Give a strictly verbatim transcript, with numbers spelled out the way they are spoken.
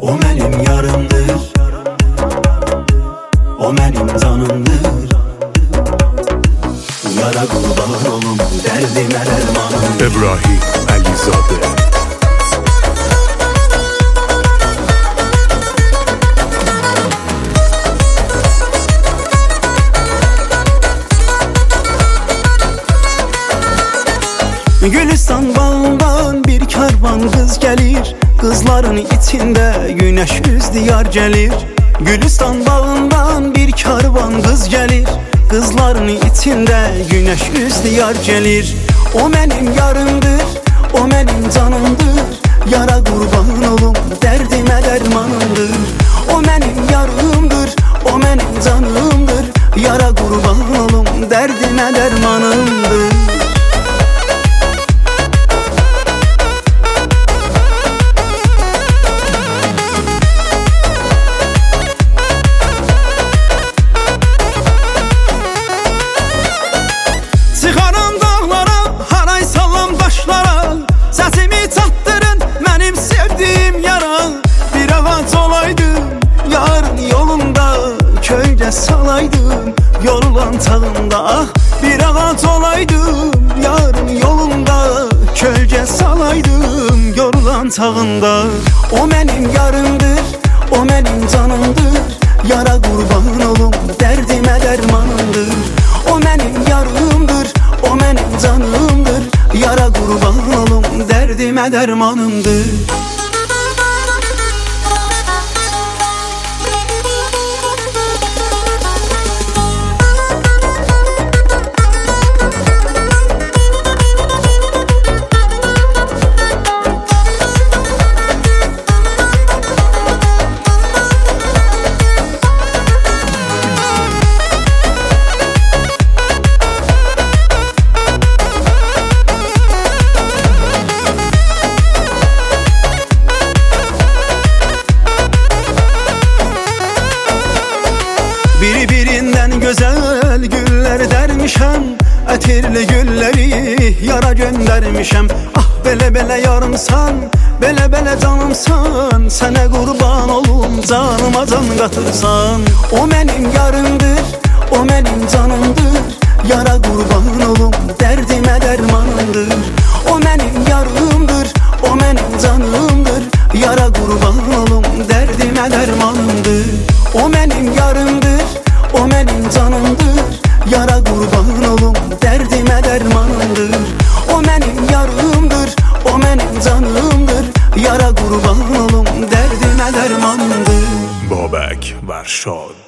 O mənim yarımdır, o mənim canımdır. Yara qurban olum, dərdimə dərmanım. İbrahim Əlizadə. Gülistan bağından bir karvan qız gəlir, qızların içində günəş üz diyar gəlir. Gülistan bağından bir karvan qız gəlir, qızların içində günəş üz diyar gəlir. O mənim yarımdır, o mənim canımdır. Yara qurban olum, dərdimə dərmanımdır. O mənim yarımdır, o mənim canımdır. Yara qurban olum, dərdimə dərmanımdır. Çıxaram dağlara, haray salam daşlara. Səsimi çatdırın mənim sevdiyim yara. Bir ağac olaydım yarın yolunda, kölgə salaydım yorulan çağında. Ah, bir ağac olaydım yarın yolunda, kölgə salaydım yorulan çağında. O mənim yarımdır, o mənim canımdır. Yara qurban olum, dərdimə dərmanımdır. O mənim yarımdır, o mənim canımdır. Yara qurban olum, dərdimə dərmanımdır. Bir-birindən gözəl güllər dərmişəm, ətirli gülləri yara göndərmişəm. Ah, belə-belə yarımsan, belə-belə canımsan. Sənə qurban olum, canıma can qatırsan. O mənim yarımdır, o mənim canımdır. Yara qurban olum, dərdimə dərmanımdır. O mənim yarımdır, o mənim canımdır. Yara qurban olum, dərdimə dərmanımdır. O mənim yarımdır, o mənim canımdır. Yara qurban olum, dərdimə dərmanımdır. O mənim yarımdır, o mənim canımdır. Yara qurban olum, dərdimə dərmanımdır. Babək Vərşad.